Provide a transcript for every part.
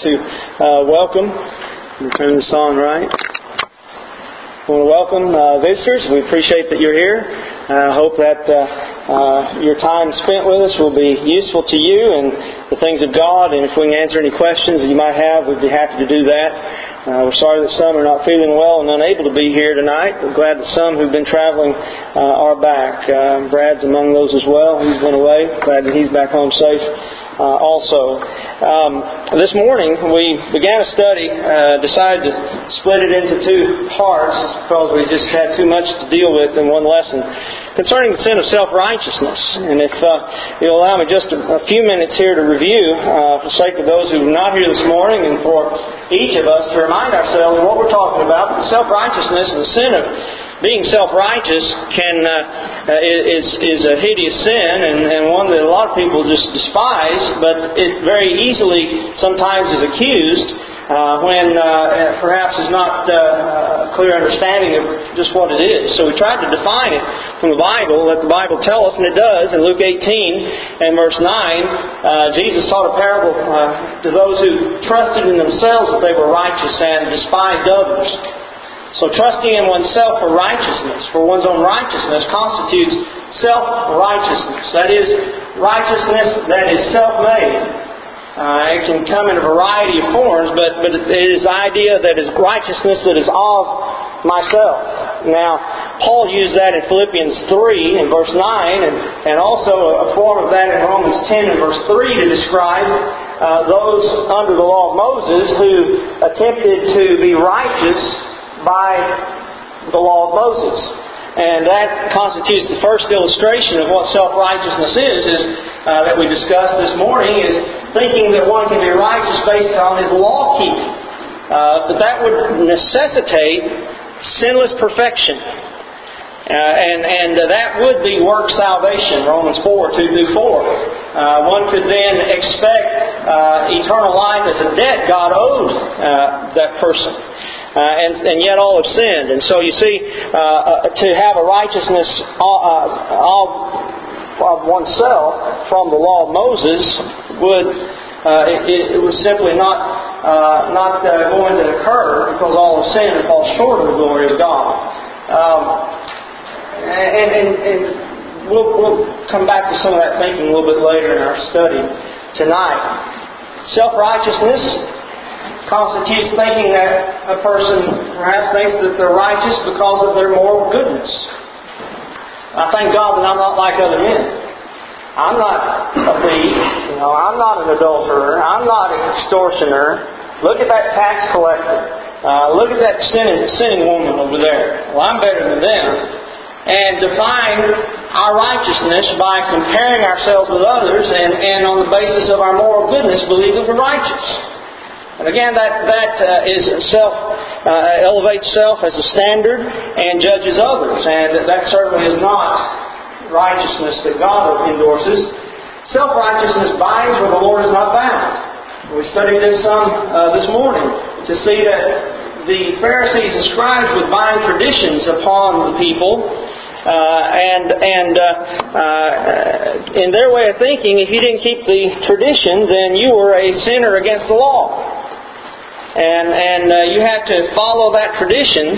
to welcome. Let me turn this on right. I want to welcome visitors. We appreciate that you're here. I hope that your time spent with us will be useful to you and the things of God. And if we can answer any questions that you might have, we'd be happy to do that. We're sorry that some are not feeling well and unable to be here tonight. We're glad that some who've been traveling are back. Brad's among those as well. He's been away. Glad that he's back home safe. Also, this morning we began a study, decided to split it into two parts because we just had too much to deal with in one lesson concerning the sin of self-righteousness. And if you'll allow me just a few minutes here to review, for the sake of those who are not here this morning and for each of us to remind ourselves of what we're talking about. Self-righteousness and the sin of being self-righteous is a hideous sin and one that a lot of people just despise, but it very easily sometimes is accused when perhaps is not a clear understanding of just what it is. So we tried to define it from the Bible, let the Bible tell us, and it does. In Luke 18 and verse 9, Jesus taught a parable to those who trusted in themselves that they were righteous and despised others. So trusting in oneself for righteousness, for one's own righteousness, constitutes self-righteousness. That is, righteousness that is self-made. It can come in a variety of forms, but it is the idea that is righteousness that is of myself. Now, Paul used that in Philippians 3 in verse 9, and also a form of that in Romans 10 and verse 3 to describe those under the law of Moses who attempted to be righteous by the law of Moses. And that constitutes the first illustration of what self-righteousness is that we discussed this morning, is thinking that one can be righteous based on his law-keeping. But that would necessitate sinless perfection. And that would be work salvation, Romans 4, 2 through 4. One could then expect eternal life as a debt God owed that person. And yet all have sinned. And so you see, to have a righteousness of oneself from the law of Moses it was simply not going to occur, because all have sinned and fall short of the glory of God. And we'll come back to some of that thinking a little bit later in our study tonight. Self-righteousness constitutes thinking that a person perhaps thinks that they're righteous because of their moral goodness. I thank God that I'm not like other men. I'm not a thief. I'm not an adulterer. I'm not an extortioner. Look at that tax collector. Look at that sinning woman over there. Well, I'm better than them. And define our righteousness by comparing ourselves with others and on the basis of our moral goodness believe that we're righteous. And again, that is elevates self as a standard and judges others. And that certainly is not righteousness that God endorses. Self-righteousness binds where the Lord is not bound. We studied this some this morning to see that the Pharisees and scribes would bind traditions upon the people. In their way of thinking, if you didn't keep the tradition, then you were a sinner against the law. And you had to follow that tradition,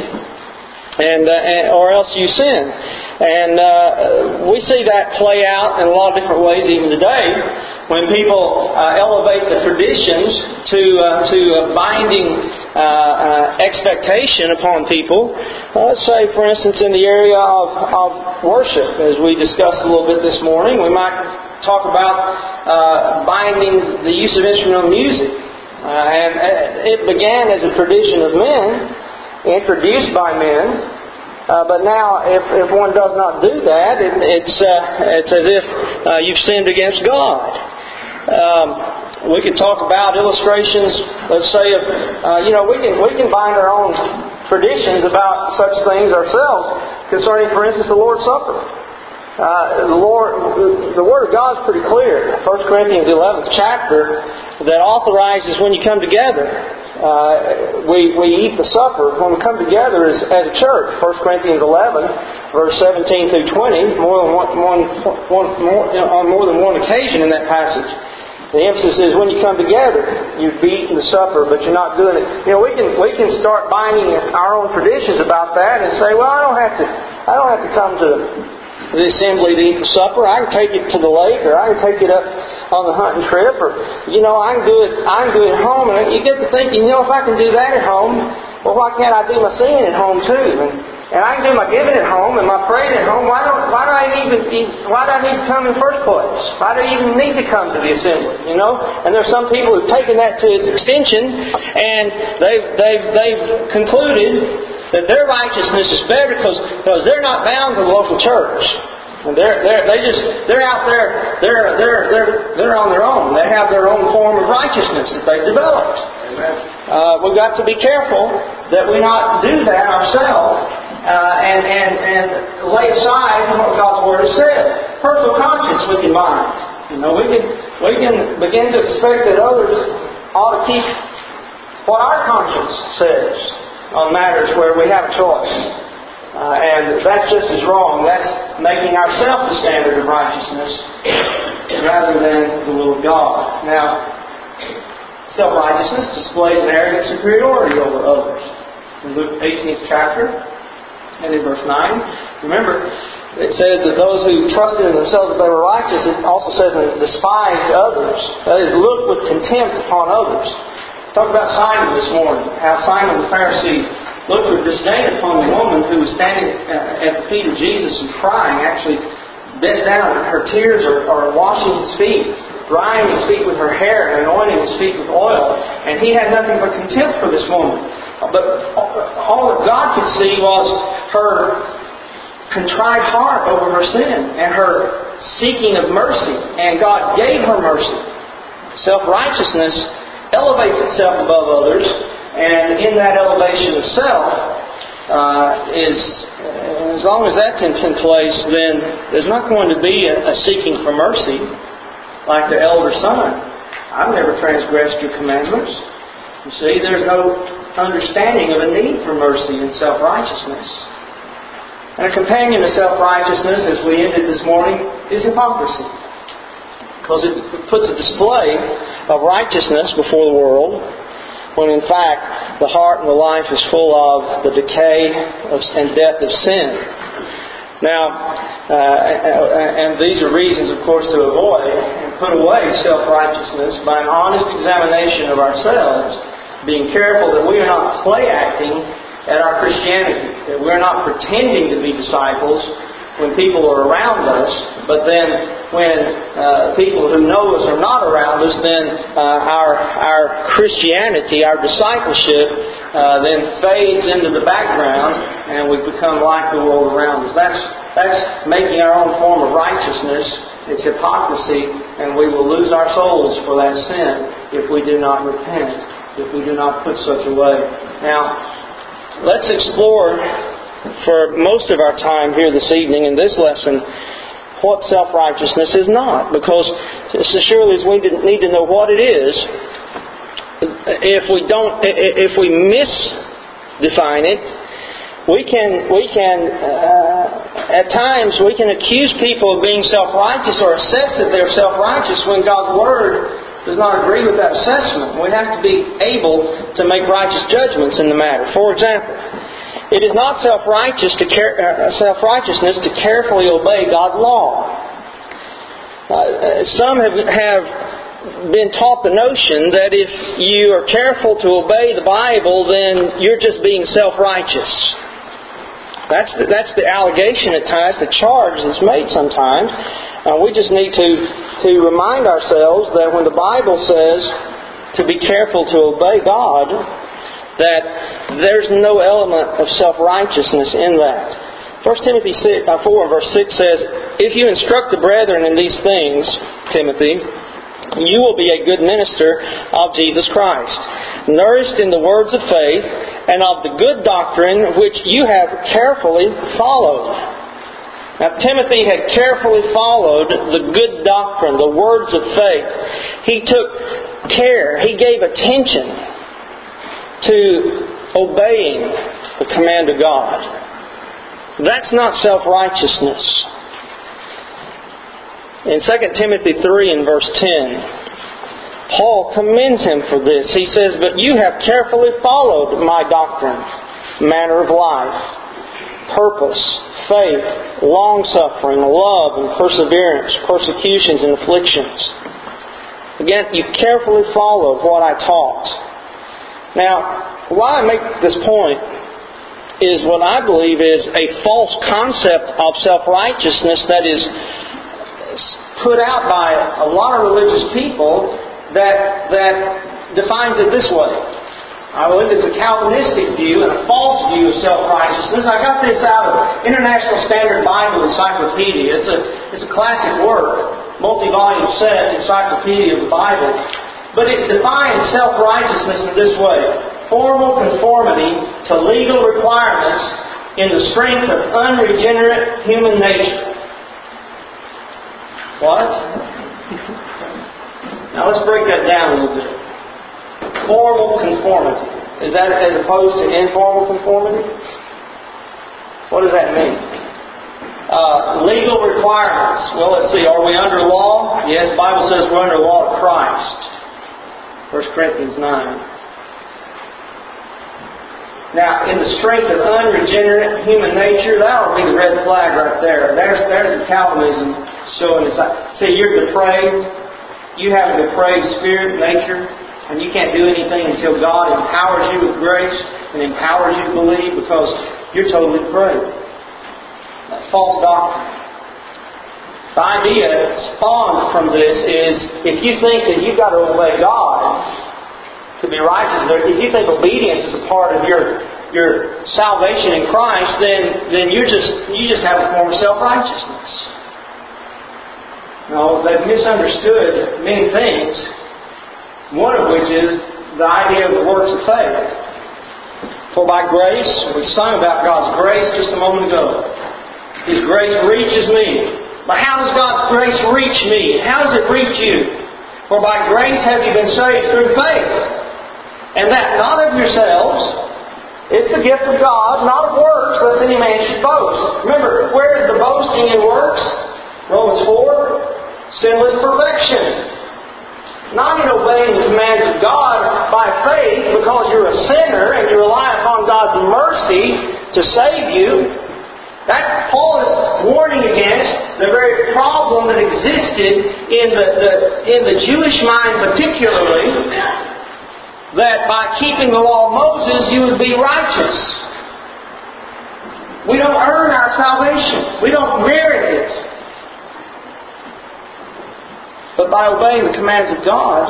or else you sin. And we see that play out in a lot of different ways even today, when people elevate the traditions to binding expectation upon people. Let's say, for instance, in the area of worship, as we discussed a little bit this morning, we might talk about binding the use of instrumental music. And it began as a tradition of men, introduced by men, but now if one does not do that, it's as if you've sinned against God. We could talk about illustrations, let's say, of we can bind our own traditions about such things ourselves, concerning, for instance, the Lord's Supper. The Word of God is pretty clear. 1 Corinthians 11th chapter that authorizes when you come together. We eat the supper when we come together as a church. 1 Corinthians 11, verse 17 through 20, on more than one occasion in that passage. The emphasis is when you come together, you've eaten the supper, but you're not doing it. We can start binding our own traditions about that and say, well, I don't have to come to the assembly to eat the supper. I can take it to the lake, or I can take it up on the hunting trip, or I can do it at home. And you get to thinking, if I can do that at home, well, why can't I do my singing at home too? And I can do my giving at home and my praying at home. Why do I need to come in the first place? Why do I even need to come to the assembly? And there's some people who've taken that to its extension, and they've concluded that their righteousness is better because they're not bound to the local church. And they're out there. They're on their own. They have their own form of righteousness that they've developed. We've got to be careful that we not do that ourselves. And lay aside what God's Word has said. Personal conscience we can mind. We can begin to expect that others ought to keep what our conscience says on matters where we have a choice. And that's just as wrong. That's making ourselves the standard of righteousness rather than the will of God. Now, self-righteousness displays an arrogant superiority over others. In Luke 18th chapter, and in verse 9, remember, it says that those who trusted in themselves that they were righteous, it also says that despised others. That is, looked with contempt upon others. Talk about Simon this morning. How Simon the Pharisee looked with disdain upon the woman who was standing at the feet of Jesus and crying, actually bent down. Her tears are washing His feet, drying His feet with her hair, and anointing His feet with oil. And he had nothing but contempt for this woman. But all that God could see was her contrite heart over her sin and her seeking of mercy. And God gave her mercy. Self-righteousness elevates itself above others. And in that elevation of self, as long as that's in place, then there's not going to be a seeking for mercy like the elder son. I've never transgressed your commandments. You see, there's no understanding of a need for mercy and self-righteousness. And a companion of self-righteousness, as we ended this morning, is hypocrisy. Because it puts a display of righteousness before the world, when in fact the heart and the life is full of the decay and death of sin. Now, and these are reasons, of course, to avoid and put away self-righteousness by an honest examination of ourselves, being careful that we are not play-acting at our Christianity, that we're not pretending to be disciples when people are around us, but then when people who know us are not around us, then our Christianity, our discipleship, then fades into the background and we become like the world around us. That's making our own form of righteousness. It's hypocrisy, and we will lose our souls for that sin if we do not repent, if we do not put such away. Now, let's explore for most of our time here this evening in this lesson what self-righteousness is not. Because as surely as we need to know what it is, if we misdefine it, we can at times we can accuse people of being self-righteous or assess that they're self-righteous when God's Word does not agree with that assessment. We have to be able to make righteous judgments in the matter. For example, it is not self-righteousness to carefully obey God's law. Some have been taught the notion that if you are careful to obey the Bible, then you're just being self-righteous. That's the allegation at times, the charge that's made sometimes. We just need to remind ourselves that when the Bible says to be careful to obey God, that there's no element of self-righteousness in that. 1 Timothy 4 and verse 6 says, "If you instruct the brethren in these things, Timothy, you will be a good minister of Jesus Christ, nourished in the words of faith and of the good doctrine which you have carefully followed." Now, Timothy had carefully followed the good doctrine, the words of faith. He took care, he gave attention to obeying the command of God. That's not self-righteousness. In 2 Timothy 3 and verse 10, Paul commends him for this. He says, "But you have carefully followed my doctrine, manner of life, purpose, faith, long-suffering, love, and perseverance, persecutions and afflictions." Again, you carefully followed what I taught. Now, why I make this point is what I believe is a false concept of self-righteousness that is put out by a lot of religious people that defines it this way. I believe it's a Calvinistic view and a false view of self-righteousness. I got this out of International Standard Bible Encyclopedia. It's a classic work, multi-volume set, Encyclopedia of the Bible. But it defines self-righteousness in this way: formal conformity to legal requirements in the strength of unregenerate human nature. What? Now let's break that down a little bit. Formal conformity. Is that as opposed to informal conformity? What does that mean? Legal requirements. Well, let's see. Are we under law? Yes, the Bible says we're under the law of Christ. 1 Corinthians 9. Now, in the strength of unregenerate human nature, that would be the red flag right there. There's the Calvinism showing us. See, you're depraved. You have a depraved spirit, nature, and you can't do anything until God empowers you with grace and empowers you to believe, because you're totally depraved. That's false doctrine. The idea spawned from this is, if you think that you've got to obey God to be righteous, if you think obedience is a part of your salvation in Christ, then you just have a form of self-righteousness. No, they've misunderstood many things, one of which is the idea of the works of faith. For by grace, we sung about God's grace just a moment ago. His grace reaches me. But how does God's grace reach me? How does it reach you? For by grace have you been saved through faith. And that not of yourselves. It's the gift of God, not of works, lest any man should boast. Remember, where is the boasting in works? Romans 4. Sinless perfection. Not in obeying the commands of God by faith because you're a sinner and you rely upon God's mercy to save you. That Paul is warning against the very problem that existed in the Jewish mind particularly, that by keeping the law of Moses you would be righteous. We don't earn our salvation. We don't merit it. But by obeying the commands of God,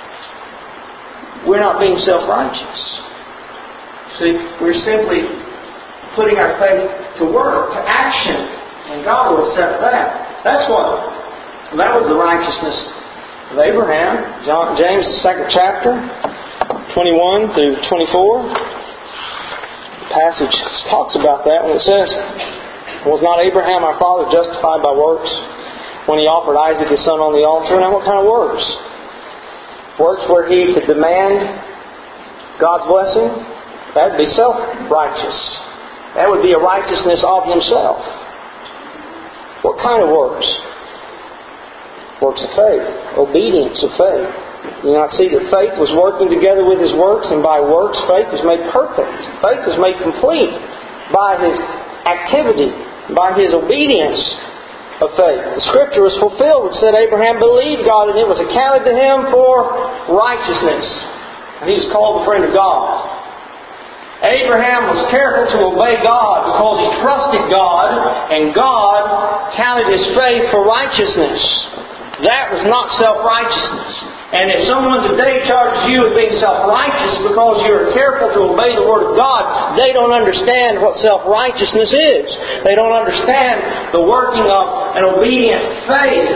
we're not being self-righteous. See, we're simply putting our faith to work, to action, and God will accept that. That was the righteousness of Abraham. James, the 2nd chapter, 21 through 24. The passage talks about that when it says, "Was not Abraham our father justified by works when he offered Isaac his son on the altar?" Now, what kind of works? Works where he could demand God's blessing? That would be self-righteous. That would be a righteousness of himself. What kind of works? Works of faith. Obedience of faith. You not see that faith was working together with his works, and by works faith was made perfect. Faith was made complete by his activity, by his obedience of faith. The Scripture was fulfilled which said Abraham believed God and it was accounted to him for righteousness. And he was called the friend of God. Abraham was careful to obey God because he trusted God, and God counted his faith for righteousness. That was not self-righteousness. And if someone today charges you with being self-righteous because you are careful to obey the Word of God, they don't understand what self-righteousness is. They don't understand the working of an obedient faith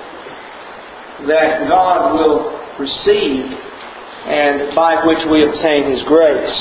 that God will receive and by which we obtain His grace.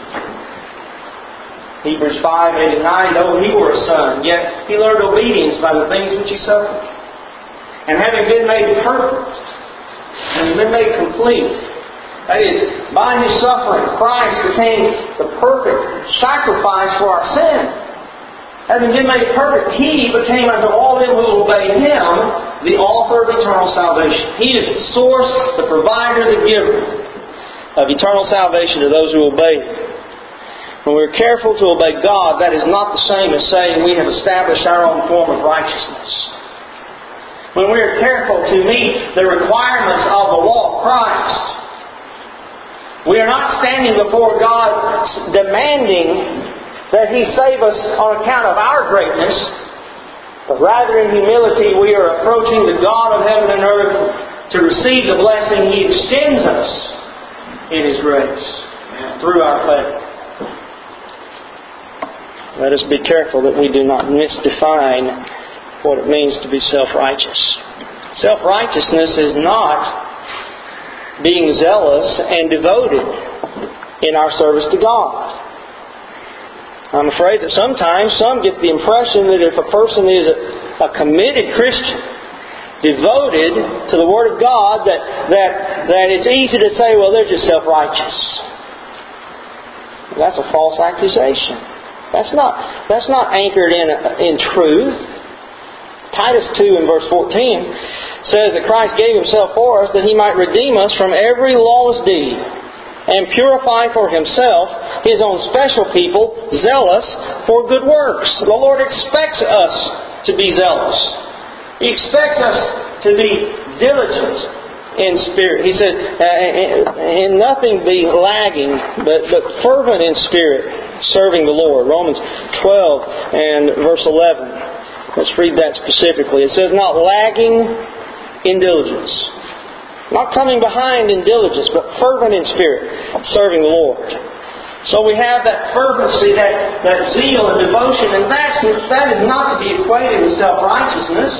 Hebrews 5:8 and 9, though he were a son, yet he learned obedience by the things which he suffered. And having been made perfect, and been made complete, that is, by his suffering, Christ became the perfect sacrifice for our sin. having been made perfect, He became unto all them who obey Him the author of eternal salvation. He is the source, the provider, the giver of eternal salvation to those who obey Him. When we're careful to obey God, that is not the same as saying we have established our own form of righteousness. When we are careful to meet the requirements of the law of Christ, we are not standing before God demanding that He save us on account of our greatness, but rather in humility we are approaching the God of heaven and earth to receive the blessing He extends us in His grace through our faith. Let us be careful that we do not misdefine what it means to be self-righteous. Self-righteousness is not being zealous and devoted in our service to God. I'm afraid that sometimes some get the impression that if a person is a committed Christian, devoted to the Word of God, that it's easy to say, well, they're just self-righteous. That's a false accusation. That's not anchored in truth. Titus 2 in verse 14 says that Christ gave Himself for us that He might redeem us from every lawless deed and purify for Himself His own special people, zealous for good works. The Lord expects us to be zealous. He expects us to be diligent in spirit. He said, in nothing be lagging, but fervent in spirit, serving the Lord. Romans 12 and verse 11. Let's read that specifically. It says, not lagging in diligence. Not coming behind in diligence, but fervent in spirit, serving the Lord. So we have that fervency, that zeal and devotion, and that is not to be equated with self-righteousness.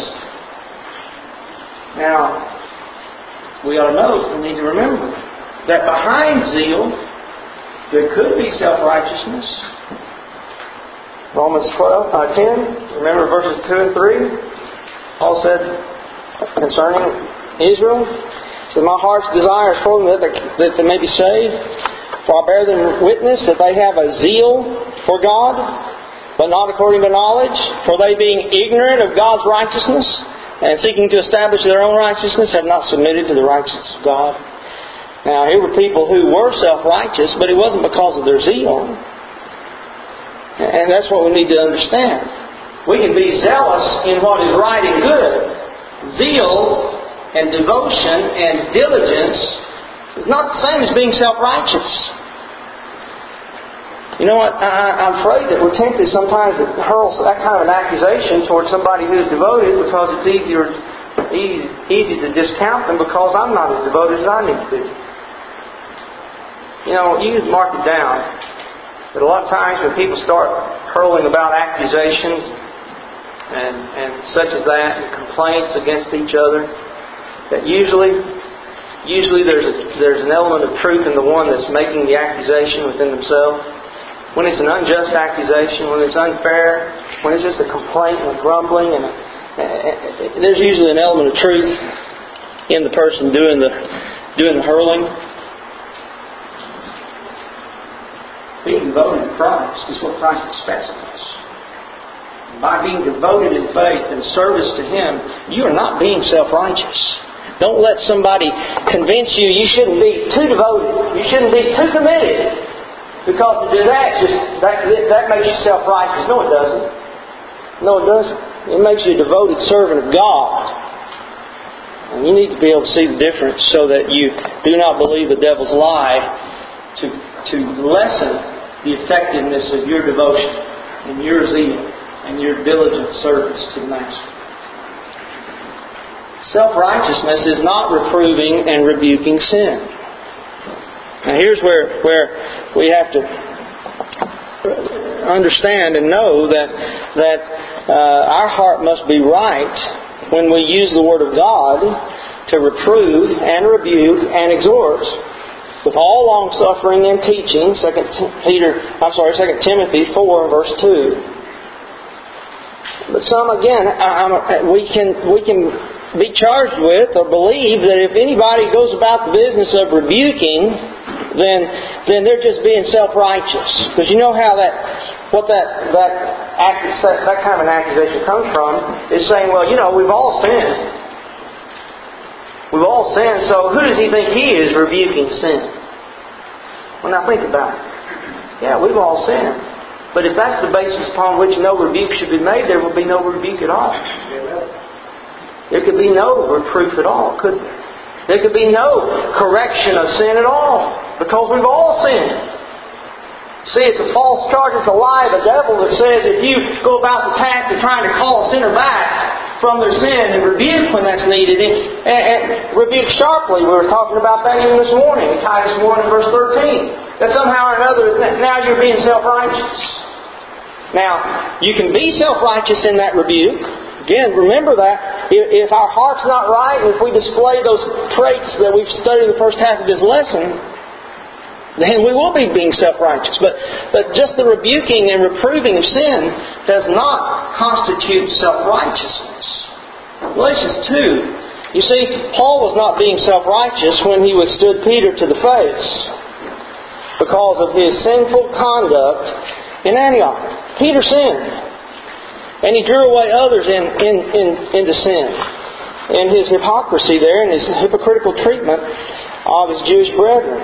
Now, we ought to know, we need to remember, that behind zeal, there could be self-righteousness. Romans 10, remember verses 2 and 3? Paul said concerning Israel, he said, my heart's desire is for them that they may be saved. For I bear them witness that they have a zeal for God, but not according to knowledge. For they being ignorant of God's righteousness, and seeking to establish their own righteousness, have not submitted to the righteousness of God. Now, here were people who were self-righteous, but it wasn't because of their zeal. And that's what we need to understand. We can be zealous in what is right and good. Zeal and devotion and diligence is not the same as being self-righteous. You know what? I'm afraid that we're tempted sometimes to hurl that kind of an accusation towards somebody who's devoted because it's easy to discount them because I'm not as devoted as I need to be. You know, you can mark it down. But a lot of times when people start hurling about accusations and such as that and complaints against each other, that usually there's an element of truth in the one that's making the accusation within themselves. When it's an unjust accusation, when it's unfair, when it's just a complaint and a grumbling, and there's usually an element of truth in the person doing the hurling. Being devoted to Christ is what Christ expects of us. By being devoted in faith and service to Him, you are not being self-righteous. Don't let somebody convince you shouldn't be too devoted. You shouldn't be too committed. Because to do that, that makes you self-righteous. No, it doesn't. No, it doesn't. It makes you a devoted servant of God. And you need to be able to see the difference so that you do not believe the devil's lie to lessen the effectiveness of your devotion and your zeal and your diligent service to the Master. Self-righteousness is not reproving and rebuking sin. Now here's where we have to understand and know that our heart must be right when we use the Word of God to reprove and rebuke and exhort with all long-suffering and teaching. 2 Timothy 4 verse 2. But some, again, we can be charged with or believe that if anybody goes about the business of rebuking, then they're just being self-righteous. Because you know how that what that kind of an accusation comes from is saying, well, we've all sinned. We've all sinned, so who does he think he is rebuking sin? Well, now think about it. Yeah, we've all sinned. But if that's the basis upon which no rebuke should be made, there will be no rebuke at all. There could be no reproof at all, could there? There could be no correction of sin at all, because we've all sinned. See, it's a false charge, it's a lie of the devil that says if you go about the task of trying to call a sinner back from their sin and rebuke when that's needed, and rebuke sharply, we were talking about that even this morning, in Titus 1 and verse 13, that somehow or another, now you're being self-righteous. Now, you can be self-righteous in that rebuke. Again, remember that. If our heart's not right, and if we display those traits that we've studied in the first half of this lesson, then we will be being self-righteous. But just the rebuking and reproving of sin does not constitute self-righteousness. Galatians 2. You see, Paul was not being self-righteous when he withstood Peter to the face because of his sinful conduct in Antioch. Peter sinned. And he drew away others into sin. And his hypocrisy there, and his hypocritical treatment of his Jewish brethren.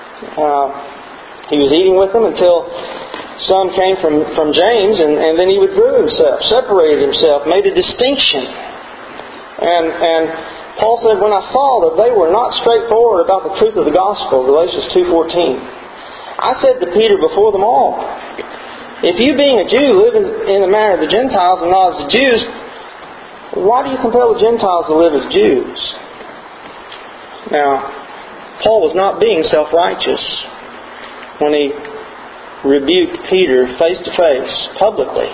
He was eating with them until some came from James, and then he withdrew himself, separated himself, made a distinction. And Paul said, when I saw that they were not straightforward about the truth of the gospel, Galatians 2:14, I said to Peter before them all, if you being a Jew live in the manner of the Gentiles and not as the Jews, why do you compel the Gentiles to live as Jews? Now, Paul was not being self-righteous when he rebuked Peter face to face, publicly.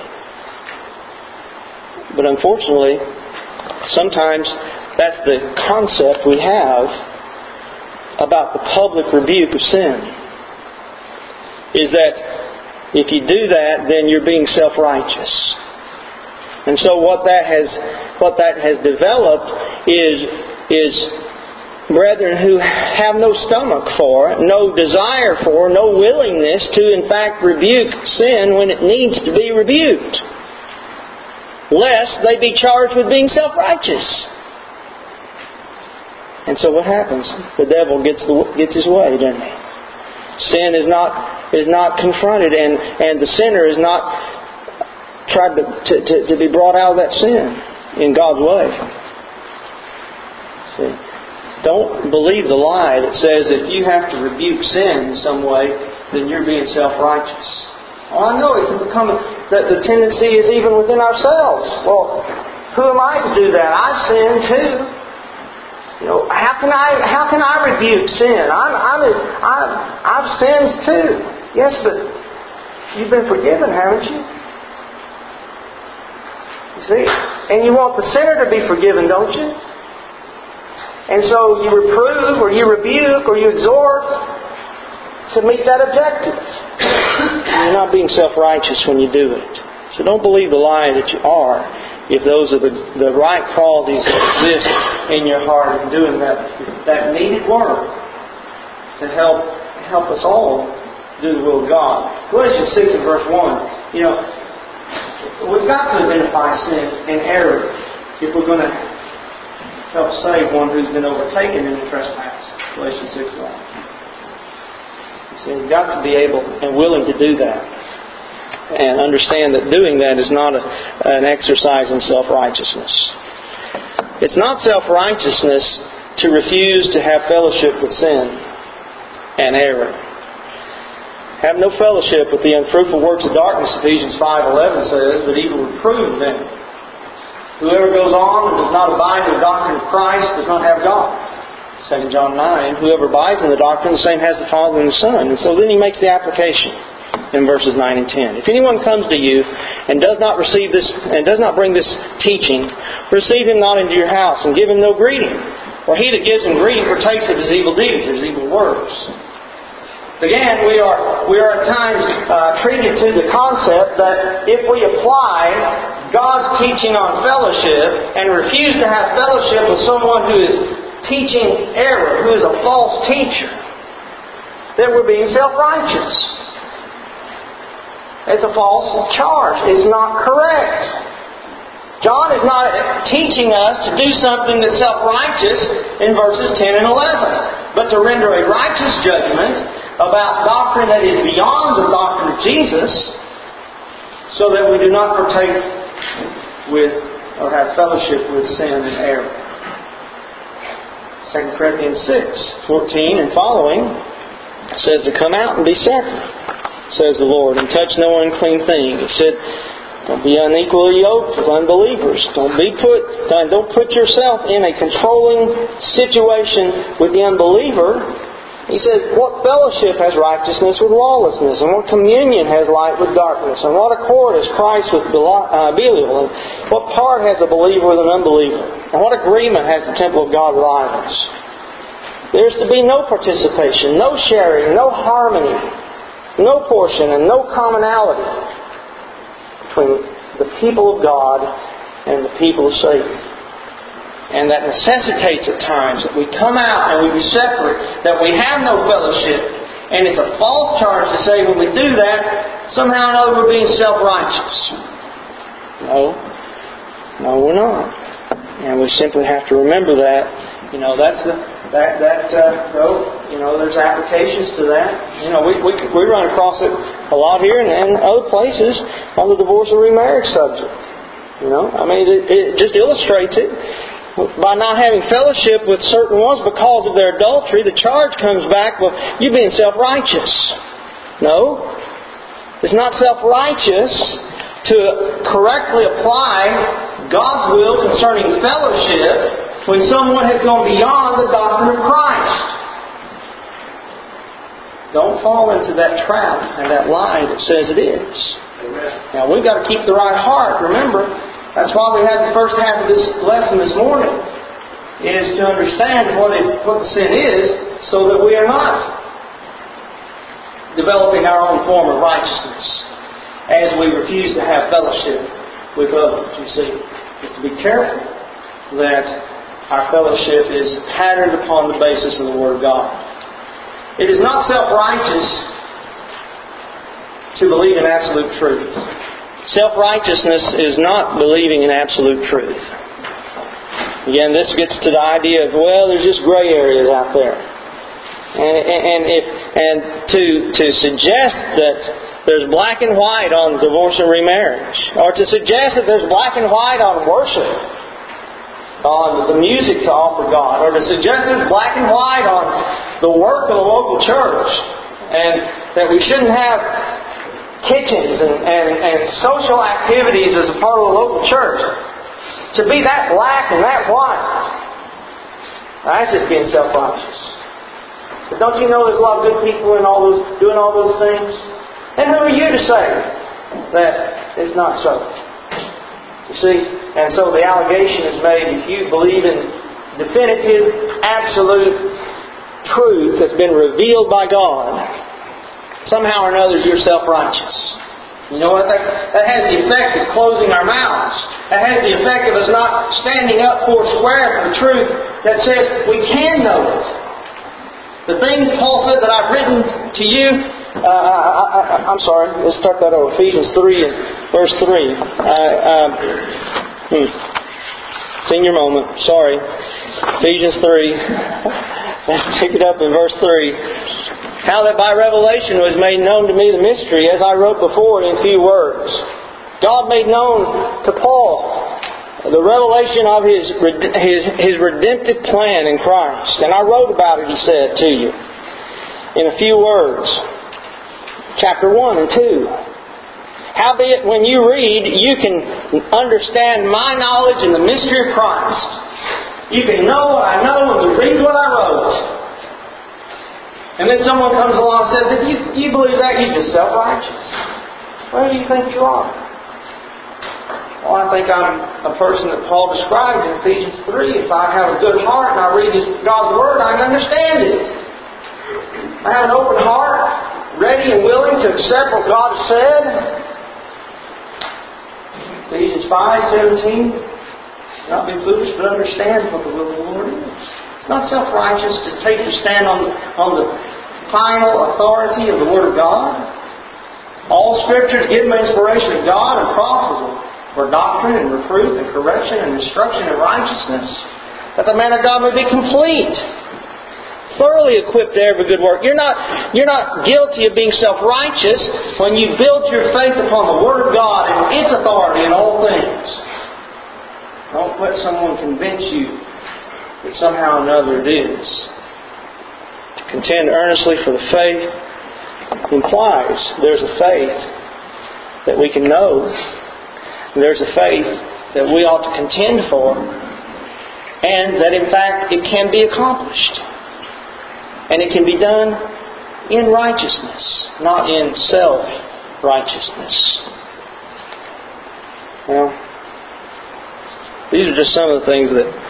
But unfortunately, sometimes that's the concept we have about the public rebuke of sin. Is that if you do that, then you're being self-righteous. And so what that has developed is brethren who have no stomach for, no desire for, no willingness to in fact rebuke sin when it needs to be rebuked, lest they be charged with being self-righteous. And so what happens? The devil gets his way, doesn't he? Sin is not confronted, and the sinner is not tried to be brought out of that sin in God's way. See, don't believe the lie that says if you have to rebuke sin in some way, then you're being self-righteous. Well, I know it can become that the tendency is even within ourselves. Well, who am I to do that? I've sinned too. How can I rebuke sin? I've sinned too. Yes, but you've been forgiven, haven't you? You see? And you want the sinner to be forgiven, don't you? And so you reprove or you rebuke or you exhort to meet that objective. You're not being self-righteous when you do it. So don't believe the lie that you are, if those are the right qualities that exist in your heart in doing that needed work to help us all do the will of God. Galatians 6 and verse 1. We've got to identify sin and error if we're going to help save one who's been overtaken in the trespass. Galatians 6:1. So we've got to be able and willing to do that, and understand that doing that is not an exercise in self-righteousness. It's not self-righteousness to refuse to have fellowship with sin and error. Have no fellowship with the unfruitful works of darkness, Ephesians 5:11 says, but even reprove them. Whoever goes on and does not abide in the doctrine of Christ does not have God. 2 John 9, whoever abides in the doctrine, the same has the Father and the Son. And so then he makes the application in verses 9 and 10. If anyone comes to you and does not receive this, and does not bring this teaching, receive him not into your house and give him no greeting. For he that gives him greeting partakes of his evil deeds, or his evil works. Again, we are at times treated to the concept that if we apply God's teaching on fellowship and refuse to have fellowship with someone who is teaching error, who is a false teacher, then we're being self-righteous. It's a false charge. It's not correct. John is not teaching us to do something that's self-righteous in verses 10 and 11, but to render a righteous judgment about doctrine that is beyond the doctrine of Jesus, so that we do not partake with or have fellowship with sin and error. 2 Corinthians 6:14 and following says to come out and be separate, says the Lord, and touch no unclean thing. He said, don't be unequally yoked with unbelievers. Don't put yourself in a controlling situation with the unbeliever. He said, what fellowship has righteousness with lawlessness? And what communion has light with darkness? And what accord has Christ with Belial? And what part has a believer with an unbeliever? And what agreement has the temple of God with idols? There's to be no participation, no sharing, no harmony, no portion, and no commonality between the people of God and the people of Satan. And that necessitates at times that we come out and we be separate, that we have no fellowship. And it's a false charge to say when we do that, somehow or another we're being self-righteous. No, we're not. And we simply have to remember that. There's applications to that. We run across it a lot here and other places on the divorce and remarriage subject. It just illustrates it. By not having fellowship with certain ones because of their adultery, the charge comes back, well, you're being self-righteous. No. It's not self-righteous to correctly apply God's will concerning fellowship when someone has gone beyond the doctrine of Christ. Don't fall into that trap and that lie that says it is. Amen. Now, we've got to keep the right heart. Remember, that's why we had the first half of this lesson this morning, is to understand what the sin is, so that we are not developing our own form of righteousness as we refuse to have fellowship with others. You see, we have to be careful that our fellowship is patterned upon the basis of the Word of God. It is not self-righteous to believe in absolute truth. Self-righteousness is not believing in absolute truth. Again, this gets to the idea of, there's just gray areas out there. And to suggest that there's black and white on divorce and remarriage, or to suggest that there's black and white on worship, on the music to offer God, or to suggest there's black and white on the work of a local church, and that we shouldn't have kitchens and social activities as a part of the local church. To be that black and that white, that's just being self-righteous. But don't you know there's a lot of good people in doing all those things? And who are you to say that it's not so? You see? And so the allegation is made, if you believe in definitive, absolute truth that's been revealed by God, somehow or another you're self-righteous. You know what? That has the effect of closing our mouths. That has the effect of us not standing up for square for the truth that says we can know it. The things Paul said that I've written to you, I'm sorry, let's start that over. Ephesians 3 and verse 3. Senior moment, sorry. Ephesians 3. Let's pick it up in verse 3. How that by revelation was made known to me the mystery, as I wrote before in few words. God made known to Paul the revelation of His redemptive plan in Christ. And I wrote about it, he said, to you in a few words. Chapter 1 and 2. Howbeit, when you read, you can understand my knowledge in the mystery of Christ. You can know what I know when you read what I wrote. And then someone comes along and says, if you believe that, you're just self-righteous. Where do you think you are? Well, I think I'm a person that Paul described in Ephesians 3. If I have a good heart and I read God's Word, I can understand it. I have an open heart, ready and willing to accept what God has said. Ephesians 5:17. Not be foolish, but understand what the will of the Lord is. It's not self-righteous to take your stand on the final authority of the Word of God. All Scripture is given by inspiration of God and profitable for doctrine and reproof and correction and instruction in righteousness, that the man of God may be complete, thoroughly equipped to every good work. You're not guilty of being self-righteous when you build your faith upon the Word of God and its authority in all things. Don't let someone convince you that somehow or another it is. To contend earnestly for the faith implies there's a faith that we can know. There's a faith that we ought to contend for, and that in fact it can be accomplished. And it can be done in righteousness, not in self-righteousness. Well, these are just some of the things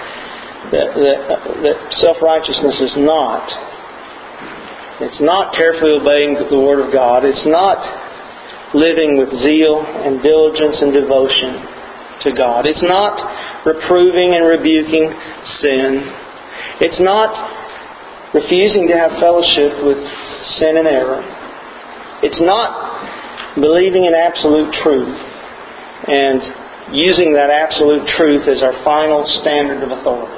that self-righteousness is not. It's not carefully obeying the Word of God. It's not living with zeal and diligence and devotion to God. It's not reproving and rebuking sin. It's not refusing to have fellowship with sin and error. It's not believing in absolute truth and using that absolute truth as our final standard of authority.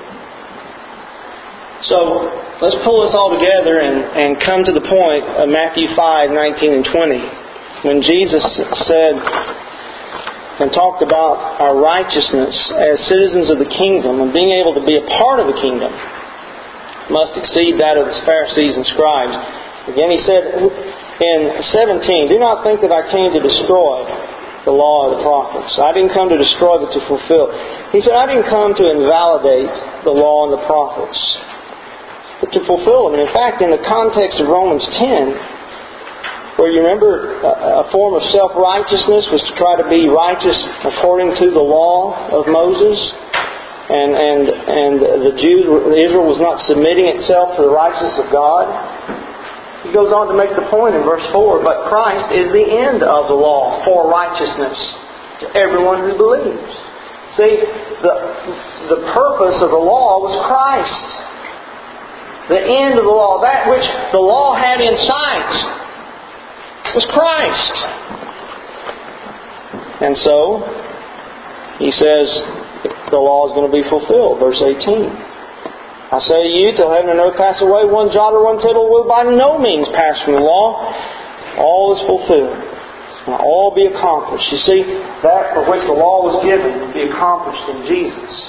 So, let's pull this all together and come to the point of Matthew 5:19 and 20. When Jesus said and talked about our righteousness as citizens of the kingdom and being able to be a part of the kingdom must exceed that of the Pharisees and scribes. Again, he said in 17, "Do not think that I came to destroy the law of the prophets. I didn't come to destroy but to fulfill." He said, "I didn't come to invalidate the law and the prophets, but to fulfill them." And in fact, in the context of Romans 10, where you remember a form of self-righteousness was to try to be righteous according to the law of Moses, and the Jews, Israel was not submitting itself to the righteousness of God. He goes on to make the point in verse 4, "But Christ is the end of the law for righteousness to everyone who believes." See, the purpose of the law was Christ. The end of the law, that which the law had in sight, was Christ. And so, he says, the law is going to be fulfilled. Verse 18. "I say to you, till heaven and earth pass away, one jot or one tittle will by no means pass from the law. All is fulfilled. It will all be accomplished." You see, that for which the law was given will be accomplished in Jesus.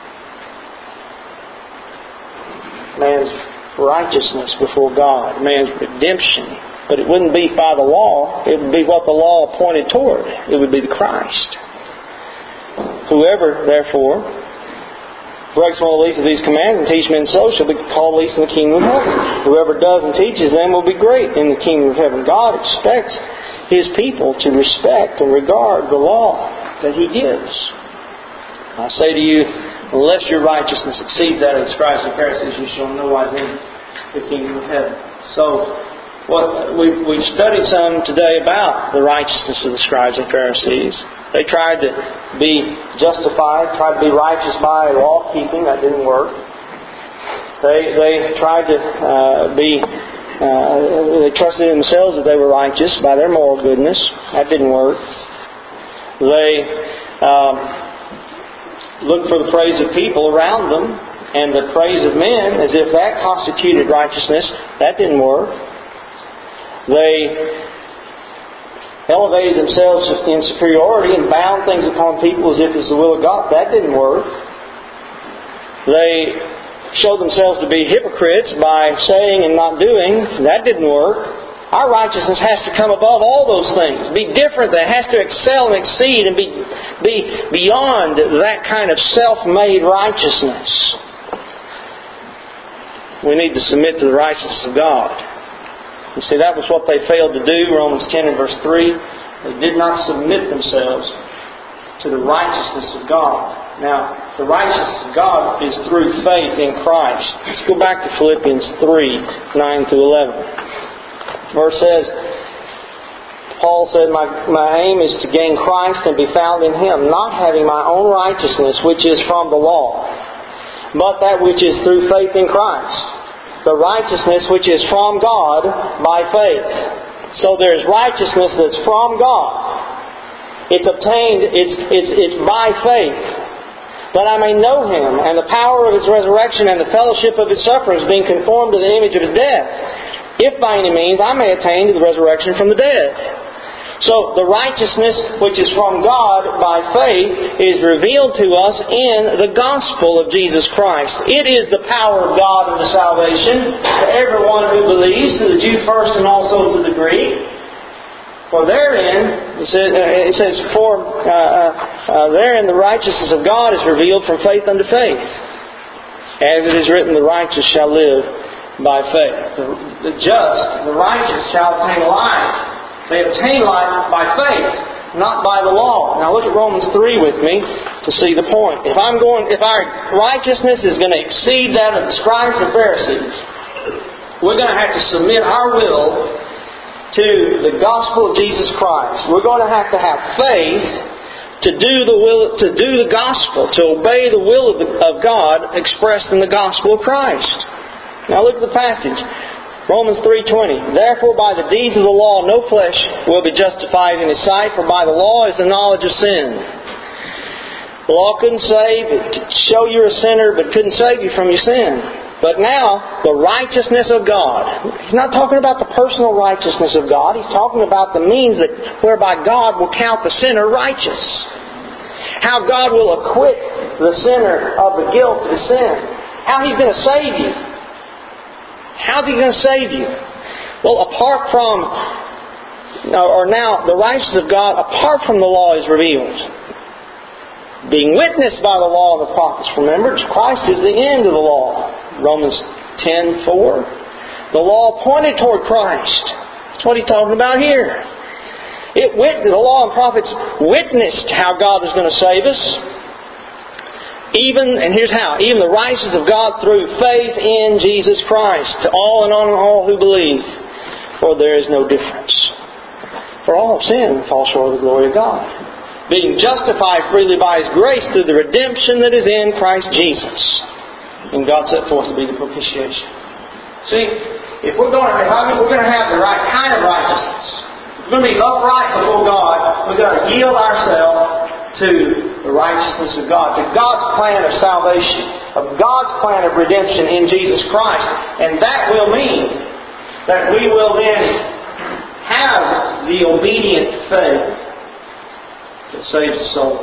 Man's righteousness before God, man's redemption. But it wouldn't be by the law. It would be what the law pointed toward. It would be the Christ. "Whoever, therefore, breaks one of the least of these commands and teach men so shall be called least in the kingdom of heaven. Whoever does and teaches them will be great in the kingdom of heaven." God expects His people to respect and regard the law that He gives. "I say to you, unless your righteousness exceeds that of the scribes and Pharisees, you shall no wise enter the kingdom of heaven." So, we've studied some today about the righteousness of the scribes and Pharisees. They tried to be justified, tried to be righteous by law keeping. That didn't work. They tried to they trusted in themselves that they were righteous by their moral goodness. That didn't work. They looked for the praise of people around them and the praise of men as if that constituted righteousness. That didn't work. They elevated themselves in superiority and bound things upon people as if it was the will of God. That didn't work. They showed themselves to be hypocrites by saying and not doing. That didn't work. Our righteousness has to come above all those things. Be different. That has to excel and exceed and be beyond that kind of self-made righteousness. We need to submit to the righteousness of God. You see, that was what they failed to do. Romans 10 and verse 3. They did not submit themselves to the righteousness of God. Now, the righteousness of God is through faith in Christ. Let's go back to Philippians 3, 9 through 11. Verse says, Paul said, My aim is to gain Christ and be found in Him, not having my own righteousness, which is from the law, but that which is through faith in Christ, the righteousness which is from God by faith. So there's righteousness that's from God. It's obtained, it's by faith. That I may know Him, and the power of His resurrection, and the fellowship of His sufferings, being conformed to the image of His death, if by any means I may attain to the resurrection from the dead. So the righteousness which is from God by faith is revealed to us in the gospel of Jesus Christ. It is the power of God unto salvation to everyone who believes, to the Jew first and also to the Greek. For therein, therein the righteousness of God is revealed from faith unto faith. As it is written, the righteous shall live by faith. The just, the righteous shall obtain life. They obtain life by faith, not by the law. Now look at Romans 3 with me to see the point. If our righteousness is going to exceed that of the scribes and Pharisees, we're going to have to submit our will to the gospel of Jesus Christ. We're going to have faith to do the gospel, to obey the will of God expressed in the gospel of Christ. Now look at the passage. Romans 3:20. Therefore by the deeds of the law no flesh will be justified in His sight, for by the law is the knowledge of sin. The law couldn't save, it could show you're a sinner, but couldn't save you from your sin. But now, the righteousness of God. He's not talking about the personal righteousness of God. He's talking about the means whereby God will count the sinner righteous. How God will acquit the sinner of the guilt of his sin. How He's going to save you. How's He going to save you? Well, now the righteousness of God apart from the law is revealed. Being witnessed by the law and the prophets. Remember, Christ is the end of the law. Romans 10:4. The law pointed toward Christ. That's what He's talking about here. The law and prophets witnessed how God was going to save us. And here's how. Even the righteousness of God through faith in Jesus Christ. To all and on all who believe. For there is no difference. For all have sinned and fall short of the glory of God. Being justified freely by His grace through the redemption that is in Christ Jesus. And God set forth to be the propitiation. See, if we're going to have the right kind of righteousness, if we're going to be upright before God, we've got to yield ourselves to the righteousness of God, to God's plan of salvation, of God's plan of redemption in Jesus Christ. And that will mean that we will then have the obedient faith that saves the soul.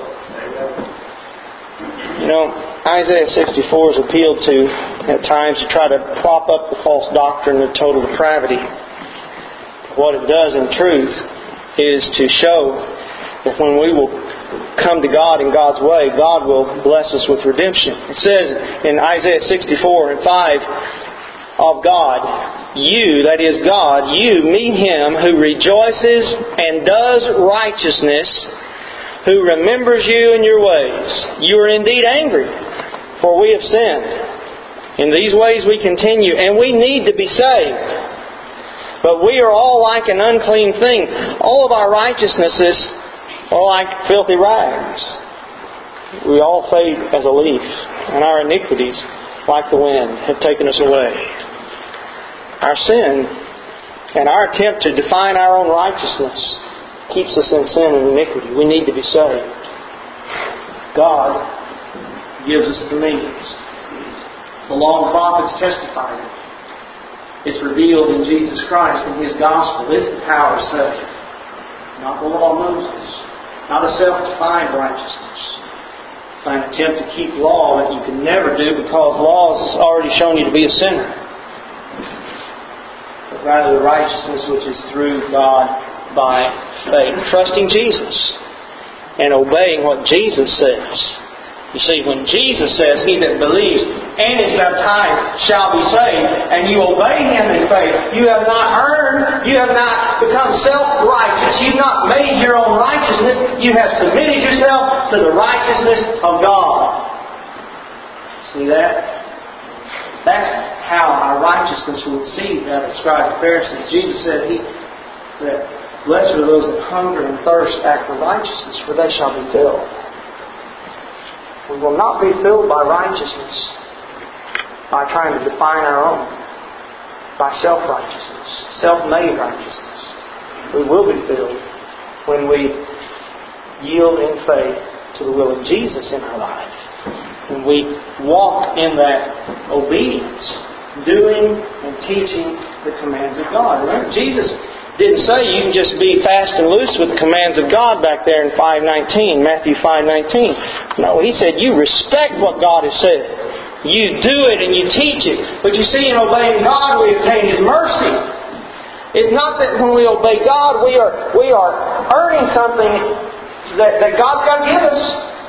You know, Isaiah 64 is appealed to at times to try to prop up the false doctrine of total depravity. What it does in truth is to show that when we will come to God in God's way, God will bless us with redemption. It says in Isaiah 64:5 of God, you, that is God, you meet Him who rejoices and does righteousness, who remembers you in your ways. You are indeed angry, for we have sinned. In these ways we continue, and we need to be saved. But we are all like an unclean thing. All of our righteousnesses are like filthy rags. We all fade as a leaf, and our iniquities, like the wind, have taken us away. Our sin and our attempt to define our own righteousness keeps us in sin and iniquity. We need to be saved. God gives us the means. The law and prophets testify it. It's revealed in Jesus Christ and His gospel. This is the power to save. Not the law of Moses. Not a self-defined righteousness. An attempt to keep law that you can never do because law has already shown you to be a sinner. But rather the righteousness which is through God by faith. Trusting Jesus and obeying what Jesus says. You see, when Jesus says, he that believes and is baptized shall be saved, and you obey Him in faith, you have not earned, you have not become self-righteous, you've not made your own righteousness, you have submitted yourself to the righteousness of God. See that? That's how our righteousness will exceed that of the scribes and Pharisees. Jesus said that blessed are those that hunger and thirst after righteousness, for they shall be filled. We will not be filled by righteousness by trying to define our own, by self-righteousness, self-made righteousness. We will be filled when we yield in faith to the will of Jesus in our life. When we walk in that obedience, doing and teaching the commands of God. Remember, Jesus didn't say you can just be fast and loose with the commands of God back there in 5:19, Matthew 5:19. No, He said you respect what God has said. You do it and you teach it. But you see, in obeying God, we obtain His mercy. It's not that when we obey God, we are earning something that God's got to give us.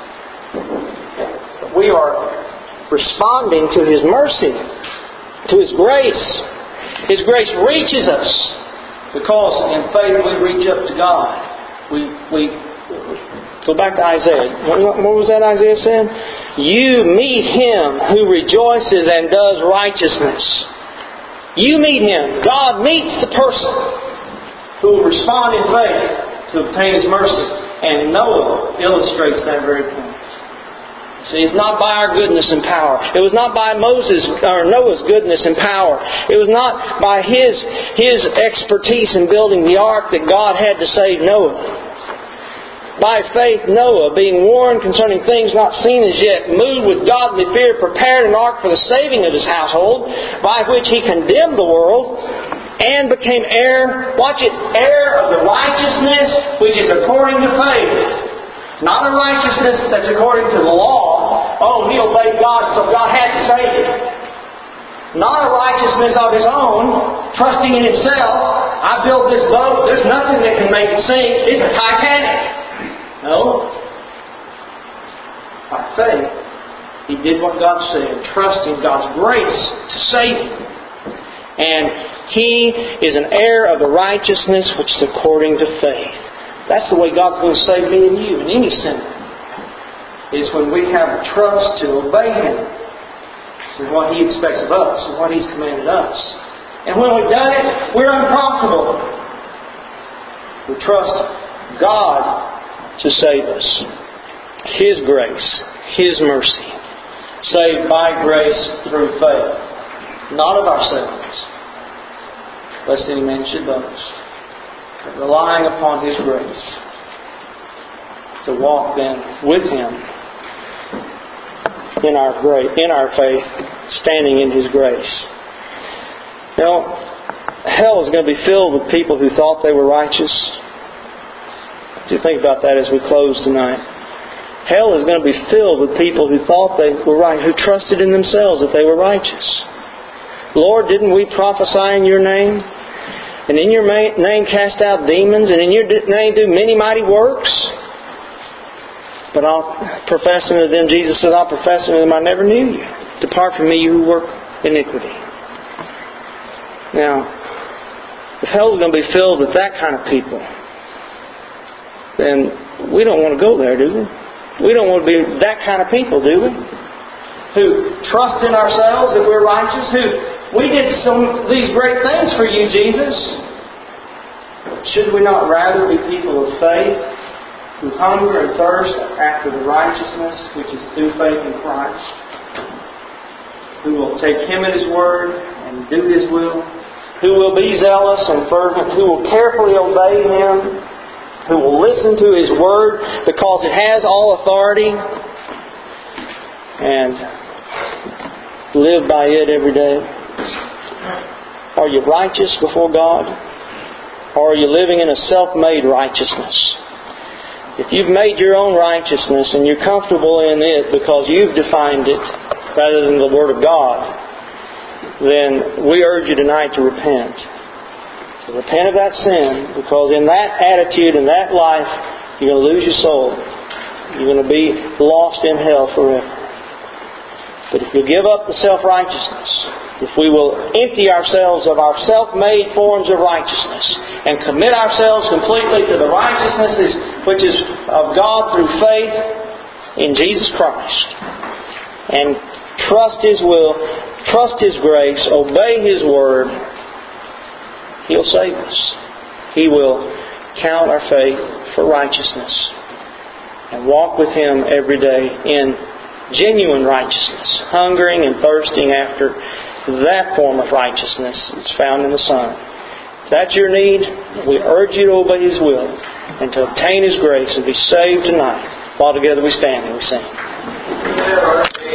We are responding to His mercy, to His grace. His grace reaches us because in faith we reach up to God. We go back to Isaiah. What was that Isaiah said? You meet Him who rejoices and does righteousness. You meet Him. God meets the person who will respond in faith to obtain His mercy. And Noah illustrates that very point. See, it's not by our goodness and power. It was not by Noah's goodness and power. It was not by his expertise in building the ark that God had to save Noah. By faith, Noah, being warned concerning things not seen as yet, moved with godly fear, prepared an ark for the saving of his household, by which he condemned the world and became heir, watch it, heir of the righteousness which is according to faith. Not a righteousness that's according to the law. Oh, he obeyed God, so God had to save him. Not a righteousness of his own, trusting in himself. I built this boat, there's nothing that can make it sink. It's a Titanic. No. By faith, he did what God said, trusting God's grace to save him. And he is an heir of the righteousness which is according to faith. That's the way God's going to save me and you and any sinner. Is when we have a trust to obey Him in what He expects of us and what He's commanded us. And when we've done it, we're unprofitable. We trust God to save us. His grace, His mercy. Saved by grace through faith. Not of ourselves, lest any man should boast. Relying upon His grace to walk then with Him in our faith, standing in His grace. You know, hell is going to be filled with people who thought they were righteous. Do you think about that as we close tonight? Hell is going to be filled with people who thought they were right, who trusted in themselves that they were righteous. Lord, didn't we prophesy in Your name? And in Your name cast out demons, and in Your name do many mighty works. But I'll profess unto them, Jesus says, I'll profess unto them, I never knew you. Depart from me, you who work iniquity. Now, if hell's going to be filled with that kind of people, then we don't want to go there, do we? We don't want to be that kind of people, do we? Who trust in ourselves that we're righteous, we did these great things for You, Jesus. Should we not rather be people of faith who hunger and thirst after the righteousness which is through faith in Christ? Who will take Him at His word and do His will? Who will be zealous and fervent? Who will carefully obey Him? Who will listen to His word because it has all authority and live by it every day? Are you righteous before God? Or are you living in a self-made righteousness? If you've made your own righteousness and you're comfortable in it because you've defined it rather than the Word of God, then we urge you tonight to repent. To repent of that sin, because in that attitude, in that life, you're going to lose your soul. You're going to be lost in hell forever. But if you give up the self-righteousness, if we will empty ourselves of our self-made forms of righteousness and commit ourselves completely to the righteousness which is of God through faith in Jesus Christ, and trust His will, trust His grace, obey His word, He'll save us. He will count our faith for righteousness and walk with Him every day in genuine righteousness, hungering and thirsting after that form of righteousness that's found in the Son. If that's your need, we urge you to obey His will and to obtain His grace and be saved tonight. While together we stand and we sing.